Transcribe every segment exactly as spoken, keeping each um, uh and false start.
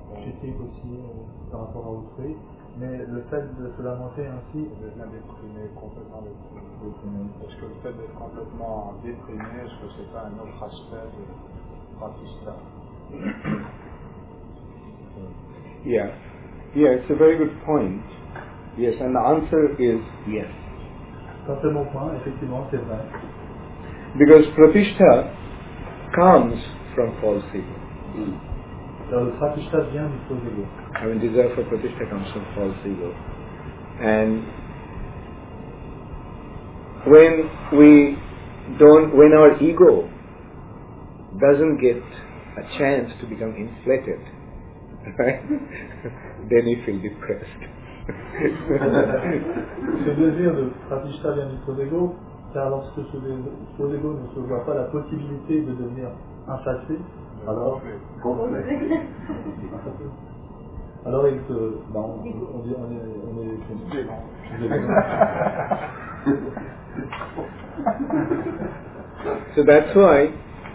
critique aussi euh, par rapport à autrui, mais le fait de se lamenter ainsi devient déprimé, complètement déprimé. Est-ce que le fait d'être complètement déprimé, est-ce que c'est pas un autre aspect de Pratishta? Yeah, yeah, it's a very good point. Yes, and the answer is yes. C'est un très bon point, effectivement, c'est vrai. Because Pratishtha comes from false ego. Alors, le Pratishta vient du faux ego. I mean, desire for Pratishtha comes from false ego. And when we don't, when our ego doesn't get a chance to become inflated, right, then we feel depressed. Ce désir de Pratishta vient du faux ego, car lorsque ce faux ego ne se voit pas la possibilité de devenir inflaté, alors, alors il se, bah on, on, dit, on est, on est, So that's why,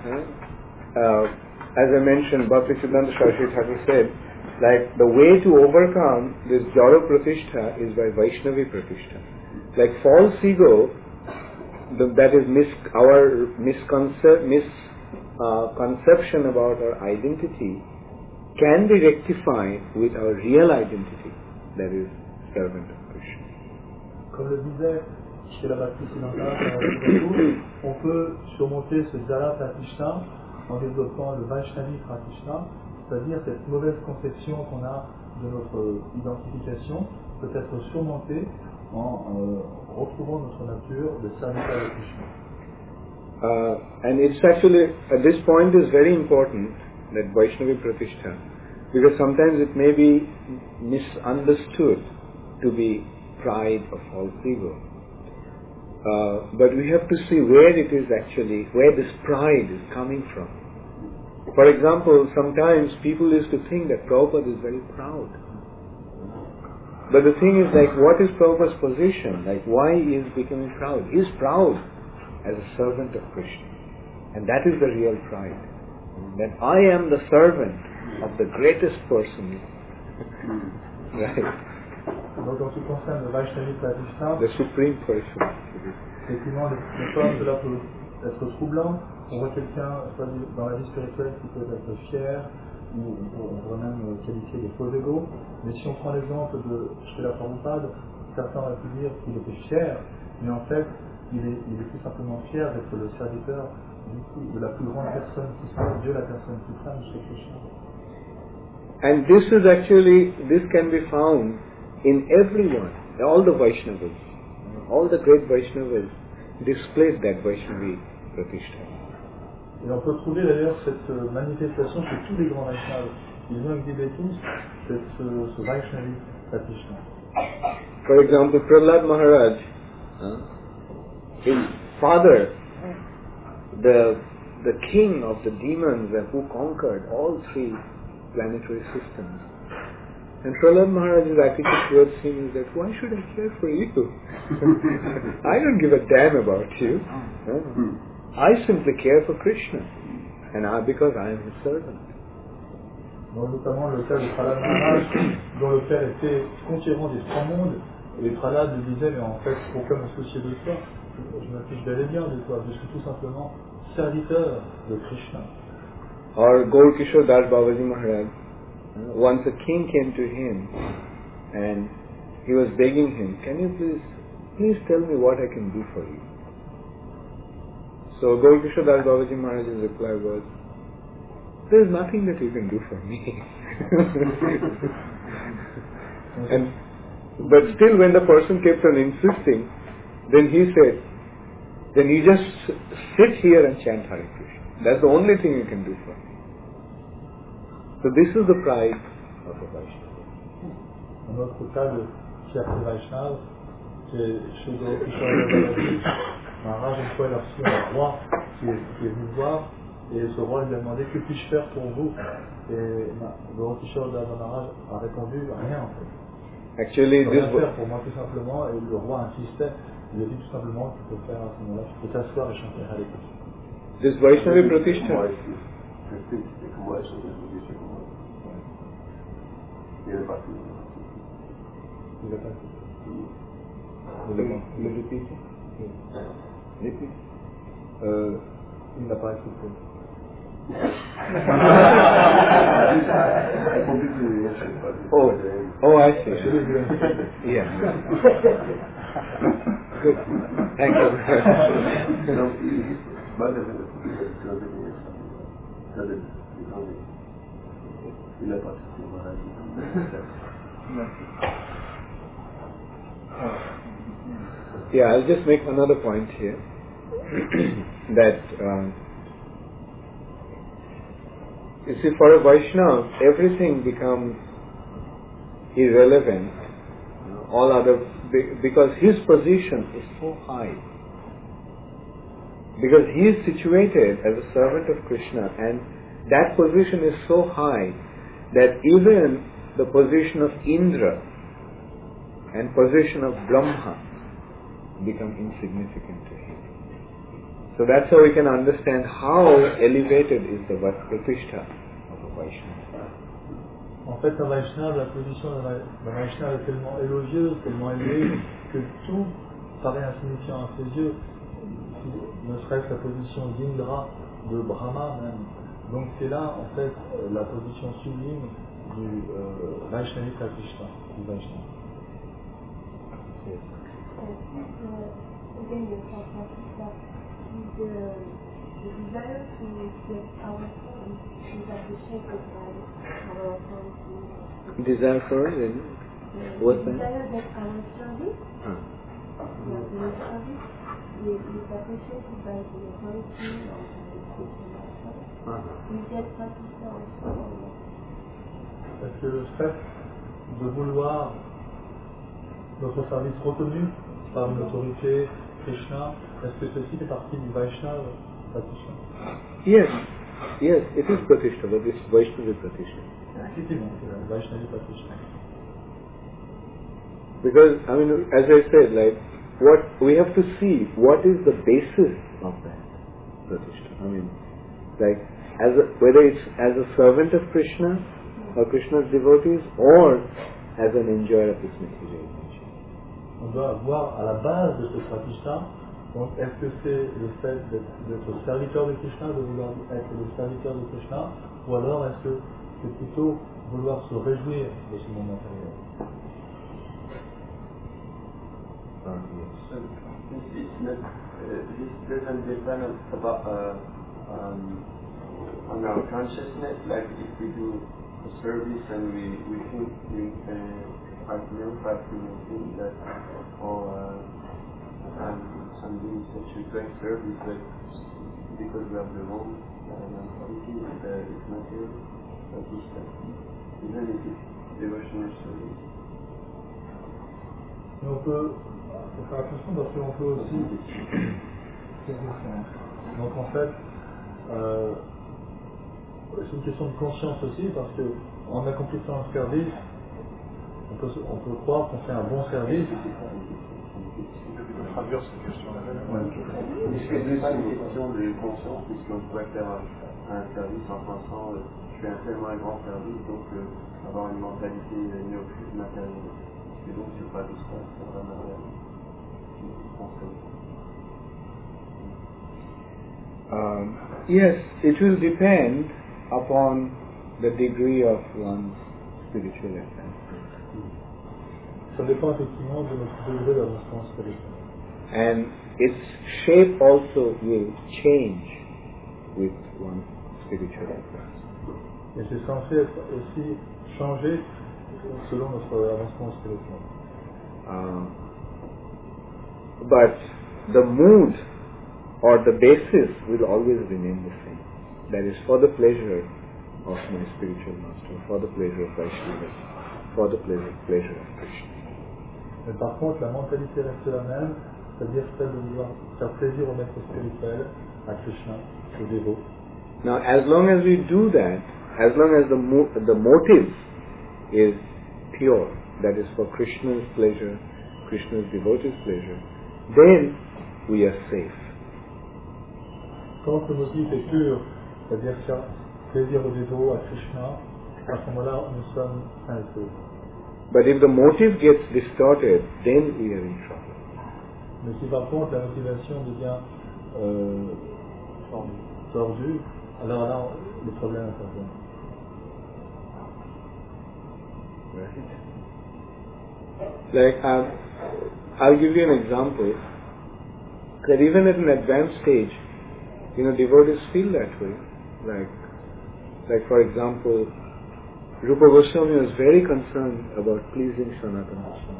uh, as I mentioned, Bhaktisiddhanta Saraswati Thakur said, like the way to overcome this Jara Pratishtha is by Vaishnavi Pratishtha. Like false ego, the, that is mis, our misconception mis, uh, conception about our identity, can be rectified with our real identity, that is servant of Krishna. Comme le disait chez la Bhaktisiddhanta Saraswati, on peut surmonter ce Jara Pratishtha en développant le Vaishnavi Pratishtha, c'est-à-dire cette mauvaise conception qu'on a de notre identification peut être surmontée en euh, retrouvant notre nature de serviteur de Krishna. Uh, and it's actually, at this point is very important, that Vaishnavi Pratishtha, because sometimes it may be misunderstood to be pride or false ego. Uh, but we have to see where it is actually, where this pride is coming from. For example, sometimes people used to think that Prabhupada is very proud. But the thing is, like, what is Prabhupada's position? Like, why he is becoming proud? He is proud as a servant of Krishna. And that is the real pride. That I am the servant of the greatest person. Right? Donc en ce qui concerne le Vaishnavi Pratishtha, The supreme person. effectivement, des fois cela peut être troublant. On voit quelqu'un dans la vie spirituelle qui peut être fier, ou on pourrait même qualifier de faux égo. Mais si on prend l'exemple de Srila Prabhupada, certains auraient pu dire qu'il était fier, mais en fait, il est, il est tout simplement fier d'être le serviteur du coup, de la plus grande personne qui soit, Dieu la personne suprême, Shri Krishna. And this is actually, this can be found in everyone, all the Vaishnavas, all the great Vaishnavas displayed that Vaishnavi Pratishtha. Et on peut trouver d'ailleurs cette manifestation chez tous les grands Vaishnavas. Ils ont exhibé tous cette, ce, ce Vaishnavi Pratishtha. For example, Prahlad Maharaj, uh, his father, the the king of the demons who conquered all three planetary systems. And Prahlad Maharaj's attitude towards him is that, why should I care for you? I don't give a damn about you. Uh, I simply care for Krishna, and I, because I am his servant. Donc, notamment le cas de Prahlad Maharaj, dont le père était conquérant des trois mondes, et Prahlad lui disait, mais en fait, pourquoi me soucier de toi? Je me fiche bel et bien de toi, je suis tout simplement serviteur de Krishna. Or Gaur Kishore Das Babaji Maharaj, once a king came to him, and he was begging him, can you please, please tell me what I can do for you? So Gaur Kishore Das Babaji Maharaj's reply was, there is nothing that you can do for me. and But still when the person kept on insisting, then he said, then you just sit here and chant Hare Krishna. That's the only thing you can do for me. So this is the pride of the Vaishnava. Un autre cas de fierté Vaishnava, c'est chez Gaur Kishore Das Babaji Maharaj, une fois il a reçu un roi qui est, qui est venu voir, et ce roi lui a demandé, que puis-je faire pour vous? Et Gaur Kishore Das Maharaj a répondu, rien en fait. Actually, Je peux this rien faire pour moi tout simplement, et le roi insistait, il a dit tout simplement, tu peux faire à ce moment-là, tu peux t'asseoir et chanter Hare Krishna. This Vaishnavi Pratishtha. Il n'est pas tout. Il n'est pas tout. Will you repeat it? Repeat. Uh, Il n'a pas accepté. oh, oh, I see. Yeah. Good. Thank you. Donc, malheureusement, il n'a pas accepté. Yeah, I'll just make another point here that um, you see, for a Vaishnava, everything becomes irrelevant. You know, all other because his position is so high. Because he is situated as a servant of Krishna, and that position is so high that even the position of Indra and position of Brahma become insignificant to him. So that's how we can understand how elevated is the Pratishtha of a Vaishnava. En fait, un Vaishnava, la position d'un Vaishnava est tellement élogieuse, tellement élevée, que tout paraît insignifiant à ses yeux, ne serait-ce la position d'Indra, de Brahma même. Donc c'est là, en fait, la position sublime du euh, Vaishnavi Pratishtha, du Vaishnava. Yes. Uh, again, you talk about that the, the desire to get our form is appreciated by our authority. Desire for it? What's that? The desire that our service, huh. yeah, the service, is, is appreciated by the authority or the Christian authority. Uh-huh. We get Pratishtha also. Parce que le fait de vouloir notre service reconnu par une autorité, Krishna, est-ce que ceci fait partie du Vaishnava Pratishtha? Yes, yes, it is Pratishtha, but it's Vaishnava Pratishtha. Effectivement, c'est la Vaishnavi Pratishtha. Because, I mean, as I said, like, what we have to see, what is the basis of that Pratishtha? I mean, like, as a, whether it's as a servant of Krishna, or Krishna's devotees, or as an enjoyer of his material nature. On doit voir à la base de ce Pratishtha, donc est-ce que c'est le fait d'être, d'être serviteur de Krishna, de vouloir être le serviteur de Krishna, ou alors est-ce que c'est plutôt vouloir se réjouir de ce monde matériel? So it's not, uh, this doesn't depend about uh, um, on our consciousness. Like if we do a service and we we think we uh, five million, five million things that or uh, um, some beings that should bring service, but because we have the wrong mentality, uh, it's material, but it's that even if it's devotional service. Mais on peut, faut faire attention parce qu'on peut aussi. Donc en fait, euh, c'est une question de conscience aussi parce que en accomplissant un service, on peut, on peut croire qu'on fait un bon service. Traduire cette question-là. Est-ce que c'est pas une question de conscience, puisqu'on pourrait faire un service en pensant euh, je fais un tellement grand service, donc euh, avoir une mentalité néophyte matérielle. Et donc c'est pas du sens, c'est vraiment Um, yes, it will depend upon the degree of one's spiritual advancement. Ça dépend effectivement de notre degré d'avancement spirituel. And its shape also will change with one's spiritual advancement. Et c'est censé être aussi changé selon notre avancement spirituel. Uh, but the mood or the basis will always remain the same. That is for the pleasure of my spiritual master, for the pleasure of Vaishnava, for the pleasure, pleasure of Krishna. Mais par contre, la mentalité reste la même, c'est-à-dire celle de vouloir faire plaisir au maître spirituel, à Krishna, au dévot. Now, as long as we do that, as long as the mo- the motive is pure, that is for Krishna's pleasure, Krishna's devotee's pleasure, then we are safe. Quand le motif est pur, c'est-à-dire faire plaisir au dévot, à Krishna, à ce moment-là, nous sommes sains et saufs. But if the motive gets distorted, then we are in trouble. Mais si par contre la motivation devient euh, tordue, alors là, les problèmes interviennent. Right. Like, um, I'll give you an example. That even at an advanced stage, you know, devotees feel that way. Like, like for example, Rupa Goswami was very concerned about pleasing Sanatana Goswami.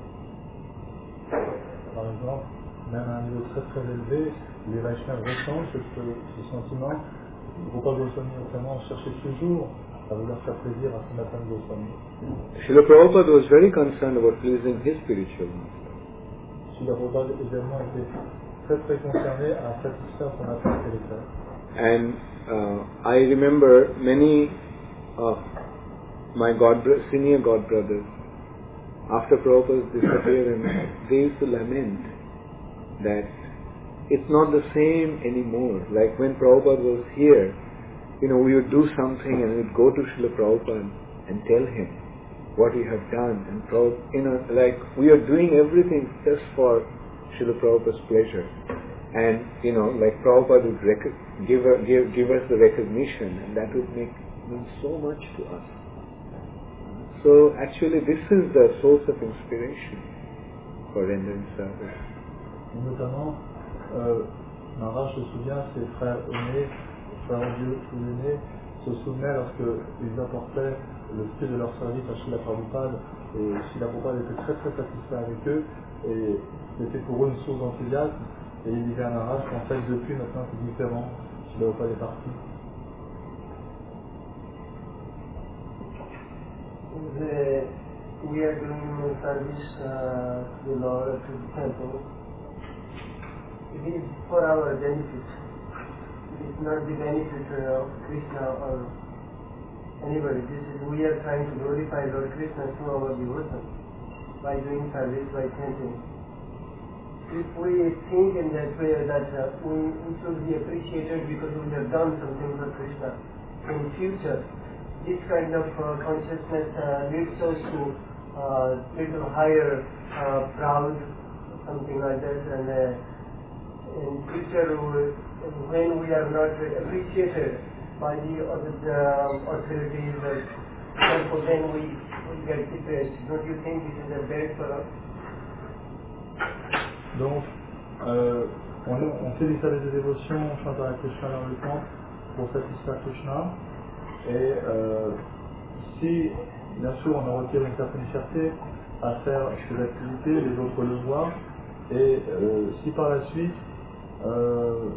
Par exemple, même à un niveau très très élevé, les Vaishnavas ressentent ce, ce sentiment. Rupa Goswami notamment cherchait toujours à vouloir faire plaisir à Sanatana Goswami. Srila Prabhupada was very concerned about pleasing his spiritual master. Srila Prabhupada également était très très concerné à satisfaire son maître spirituel. And uh, I remember many of my god senior god brothers, after Prabhupada's disappearance, they used to lament that it's not the same anymore. Like when Prabhupada was here, you know, we would do something and we'd go to Srila Prabhupada and tell him what we have done. And Prabhupada, you know, like we are doing everything just for Srila Prabhupada's pleasure. And, you know, like Prabhupada would rec- give, a, give, give us the recognition, and that would make mean so much to us. So actually this is the source of inspiration for rendering service. Et notamment, euh, Maharaj se souvient, ses frères aînés, frères Dieu ou aînés, se souvenaient lorsqu'ils apportaient le fruit de leur service à Srila Prabhupada, et Srila Prabhupada était très très satisfait avec eux, et c'était pour eux une source d'enthousiasme, et il disait à Maharaj qu'en fait depuis maintenant c'est différent, Srila Prabhupada est parti. The, we are doing service uh, to the Lord, to the temple. It is for our benefit. It is not the benefit of Krishna or anybody. This is, we are trying to glorify Lord Krishna through our devotion by doing service, by chanting. If we think in that way that uh, we, we should be appreciated because we have done something for Krishna in future, this kind of uh, consciousness uh, leads us to uh, little higher uh, proud, something like that, and uh, in future we, when we are not appreciated by the other uh, authorities, uh, then we, we get depressed. Don't you think this is a bad for us? Donc, euh, on, on fait des services de dévotion, on chante à Krishna dans le temple pour satisfaire Krishna. Et euh, si, bien sûr, on en retire une certaine fierté à faire ces activités, les autres le voient. Et euh, si par la suite, euh,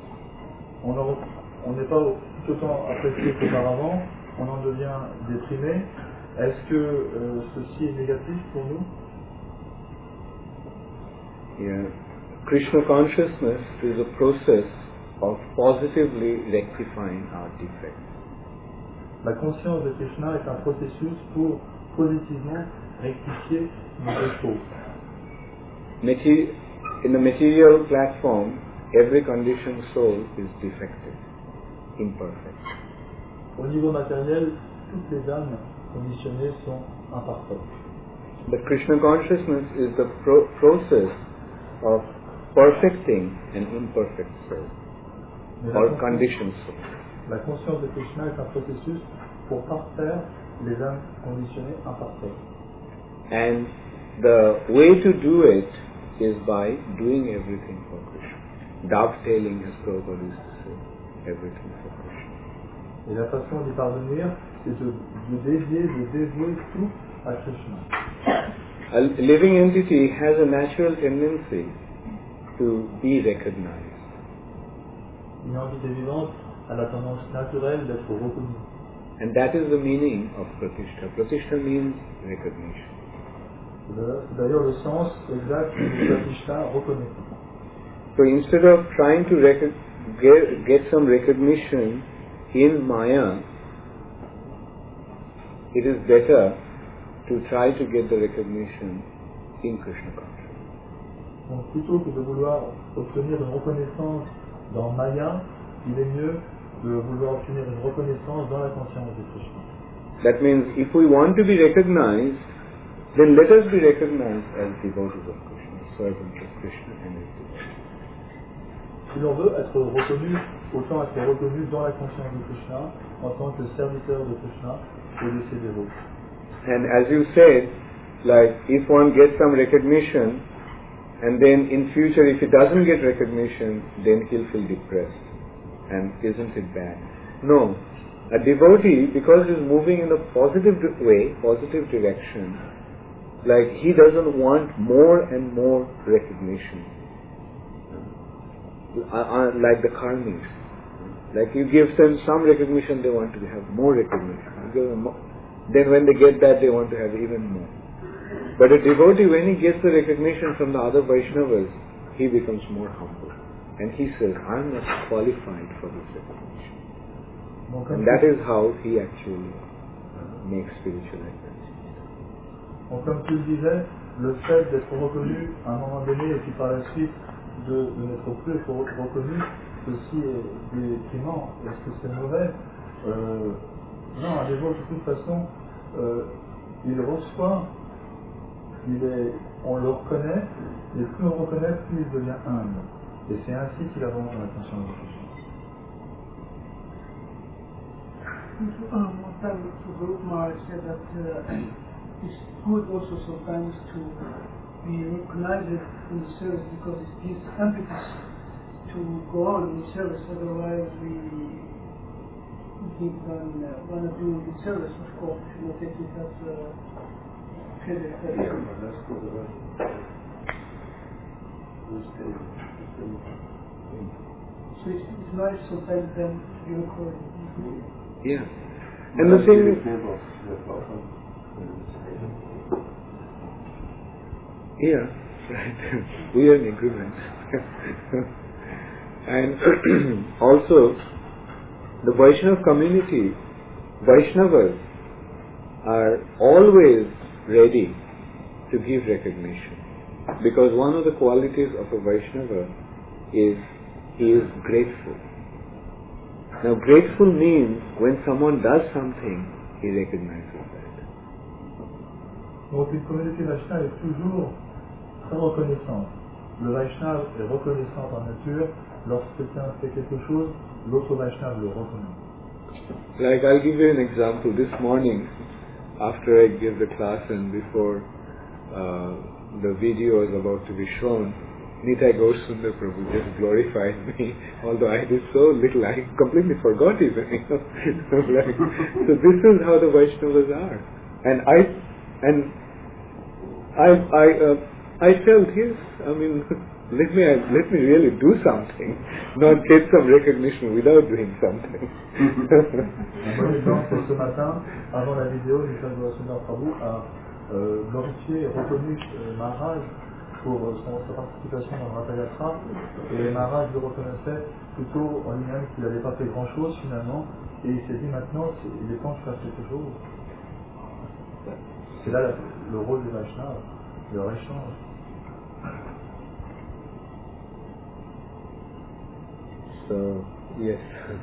on n'est pas tout autant apprécié qu'auparavant, on en devient déprimé, est-ce que euh, ceci est négatif pour nous? Yeah. Krishna consciousness is a process of positively rectifying our defects. La conscience de Krishna est un processus pour positivement rectifier nos défauts. Mater- in the material platform, every conditioned soul is defective, imperfect. Au niveau matériel, toutes les âmes conditionnées sont imparfaites. But Krishna consciousness is the pro- process of perfecting an imperfect soul or conditioned soul. La conscience de Krishna est un processus pour parfaire les âmes conditionnées imparfaites. And the way to do it is by doing everything for Krishna. Dovetailing, as Prabhupada used to say, everything for Krishna. Et la façon d'y parvenir, c'est de, de dédier, de dévouer tout à Krishna. A living entity has a natural tendency to be recognized. Une entité vivante a la tendance naturelle d'être reconnue. And that is the meaning of Pratishtha. Pratishtha means recognition. C'est d'ailleurs le sens exact de Pratishtha, reconnaissance. So instead of trying to rec- get, get some recognition in Maya, it is better to try to get the recognition in Krishna consciousness. Donc plutôt que de vouloir obtenir une reconnaissance dans Maya, il est mieux de vouloir obtenir une reconnaissance dans la conscience de Krishna. That means if we want to be recognized, then let us be recognized as devotees of Krishna, servants of Krishna and his devotees. Si l'on veut être reconnu, autant être reconnu dans la conscience de Krishna en tant que serviteur de Krishna et de ses dévots. And as you said, like if one gets some recognition, and then in future if he doesn't get recognition, then he'll feel depressed. And isn't it bad? No. A devotee, because he's moving in a positive way, positive direction, like he doesn't want more and more recognition. Uh, uh, like the karmis. Like you give them some recognition, they want to have more recognition. You give them more. Then when they get that, they want to have even more. But a devotee, when he gets the recognition from the other Vaishnavas, he becomes more humble. And he says, I'm not qualified for this recognition. And that is how he actually uh, makes spiritual advancement. Donc comme tu le disais, le fait d'être reconnu à un moment donné et puis par la suite de, de n'être plus reconnu, ceci est déprimant. Est-ce que c'est mauvais? euh, Non, un dévot de toute façon, euh, il reçoit, il est, on le reconnaît, et plus on le reconnaît, plus il devient humble. Et c'est ainsi qu'il avance dans la conscience de Krishna. Um, one time the Guru Maharaj said that uh, it's good also sometimes to be recognized in the service because it gives impetus to go on in service, otherwise we keep on uh, want to do the service, of course, if you not take it as a credit. So it's, it's nice sometimes then to be recorded. Yeah. And the thing is, yeah, right. We are in agreement. And also, the Vaishnava community, Vaishnavas are always ready to give recognition. Because one of the qualities of a Vaishnava is he is grateful. Now, grateful means when someone does something, he recognizes that. Donc une communauté Vaishnava est toujours très reconnaissante. Le Vaishnava est reconnaissant par nature. Lorsque quelqu'un fait quelque chose, l'autre Vaishnava le reconnaît. Like, I'll give you an example. This morning, after I gave the class and before uh, the video was about to be shown, Nitai Gaurasundar Prabhu just glorified me, although I did so little, I completely forgot even. You know? Like, so this is how the Vaishnavas are, and I, and I, I, uh, I felt yes. I mean, let me, let me really do something, not get some recognition without doing something. Un bon exemple, c'est ce matin, avant la vidéo, Nitai Gaurasundar Prabhu a euh, glorifié et reconnu euh, Maharaj pour son, sa participation dans Ratha Yatra, et Maharaj le reconnaissait plutôt en lui-même qu'il n'avait pas fait grand-chose finalement, et il s'est dit maintenant il est temps de faire quelque chose. C'est là le rôle du Vaishnava, leur échange. So, yes.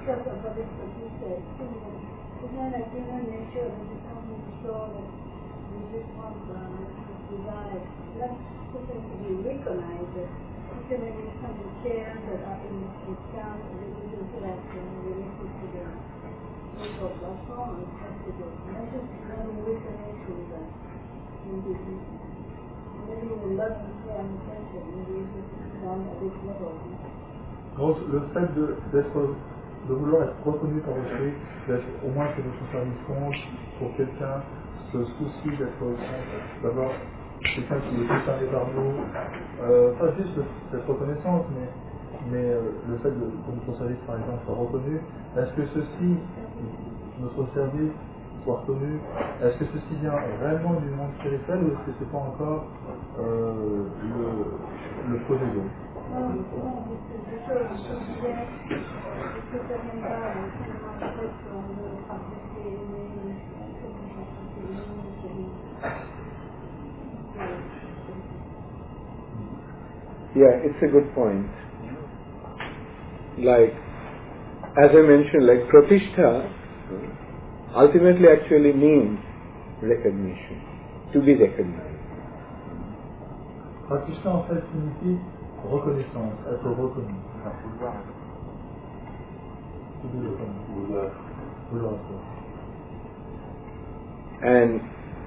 To be recognized, even when you come to share that are in the sound of the interaction related to the use of the song and messages. Messages can resonate with the individual. Maybe you will love and share and attention, maybe you can down a bit level. Donc le fait de, d'être, de vouloir être reconnu par autrui, d'être au moins que son service compte pour quelqu'un, ce souci d'être, d'avoir quelqu'un qui est concerné par nous, euh, pas juste cette reconnaissance, mais, mais euh, le fait de, que notre service par exemple soit reconnu. Est-ce que ceci, notre service soit reconnu, est-ce que ceci vient réellement du monde spirituel ou est-ce que c'est pas encore euh, le, le projet? Yeah, it's a good point. Like, as I mentioned, like Pratishtha, ultimately actually means recognition, to be recognized. Krishna en fait signifie reconnaissance, être reconnu. To be recognized. Vouloir. And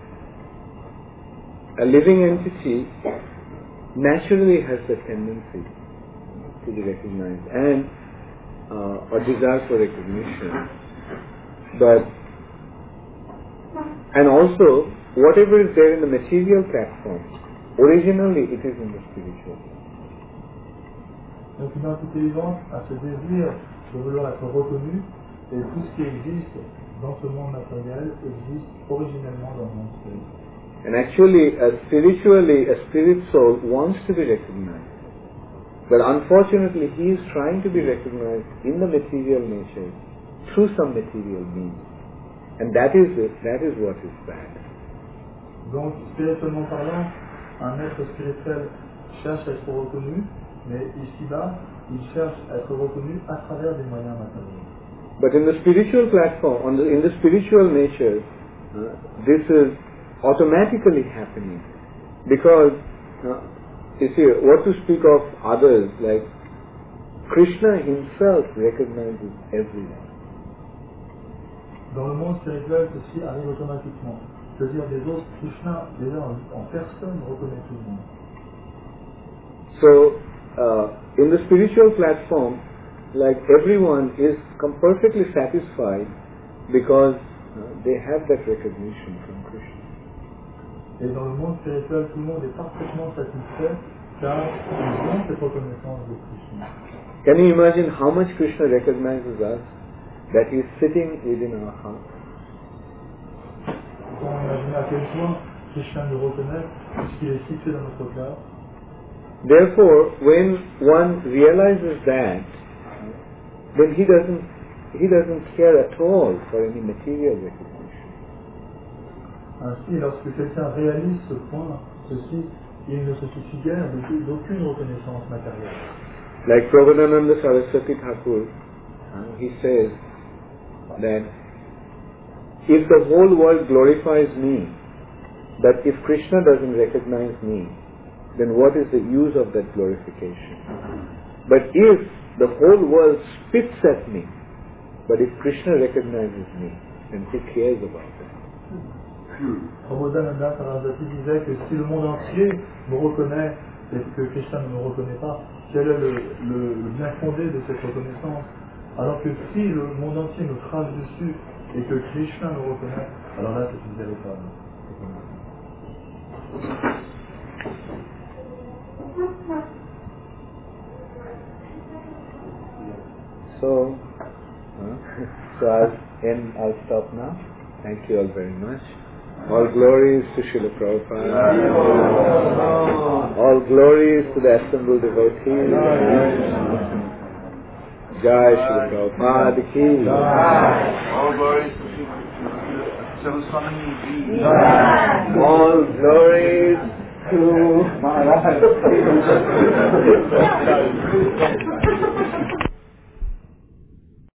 a living entity naturally has the tendency to be recognized and uh, a desire for recognition. But and also whatever is there in the material platform, originally it is in the spiritual. Donc une entité vivante a ce désir de vouloir être reconnue, et tout ce qui existe dans ce monde matériel existe originellement dans le monde spirituel. And actually, uh, spiritually, a spirit soul wants to be recognized. But unfortunately, he is trying to be recognized in the material nature through some material means. And that is it, that is what is bad. Donc, spirituellement parlant, un être spirituel cherche à être reconnu, mais ici-bas, il cherche à être reconnu à travers des moyens matériels. But in the spiritual platform, on the, in the spiritual nature, uh, this is automatically happening. Because, uh, you see, what to speak of others, like Krishna himself recognizes everyone. Dans le monde spirituel, ceci arrive automatiquement. C'est-à-dire des autres, Krishna, déjà en, en personne, reconnaît tout le monde. So, uh, in the spiritual platform, like everyone is perfectly satisfied because uh, they have that recognition from Krishna. Et dans le monde spirituel, tout le monde est parfaitement satisfait car ils ont cette reconnaissance de Krishna. Can you imagine how much Krishna recognizes us? That he is sitting within our heart. On peut imaginer à quel point Krishna nous reconnaît puisqu'il est situé dans notre cœur. Therefore, when one realizes that, then he doesn't he doesn't care at all for any material recognition. Ainsi, lorsque quelqu'un réalise ce point, ceci, il ne se soucie guère d'aucune reconnaissance matérielle. Like Prabhupada Saraswati Thakur, uh, he says that if the whole world glorifies me, but if Krishna doesn't recognize me, then what is the use of that glorification? But if the whole world spits at me, but if Krishna recognizes me, then who cares about that? Prabhupada Saraswati disait que si le monde entier me reconnaît et que Krishna ne me reconnaît pas, quel est le, le, le bien fondé de cette reconnaissance? Alors que si le monde entier me crache dessus et que Krishna me reconnaît, alors là c'est une véritable reconnaissance. So, uh, so I'll end, I'll stop now. Thank you all very much. All glories to Srila Prabhupada. All glories to the assembled devotees. Jai Srila Prabhupada ki. All glories to Srila Swami. All glories to Maharaj.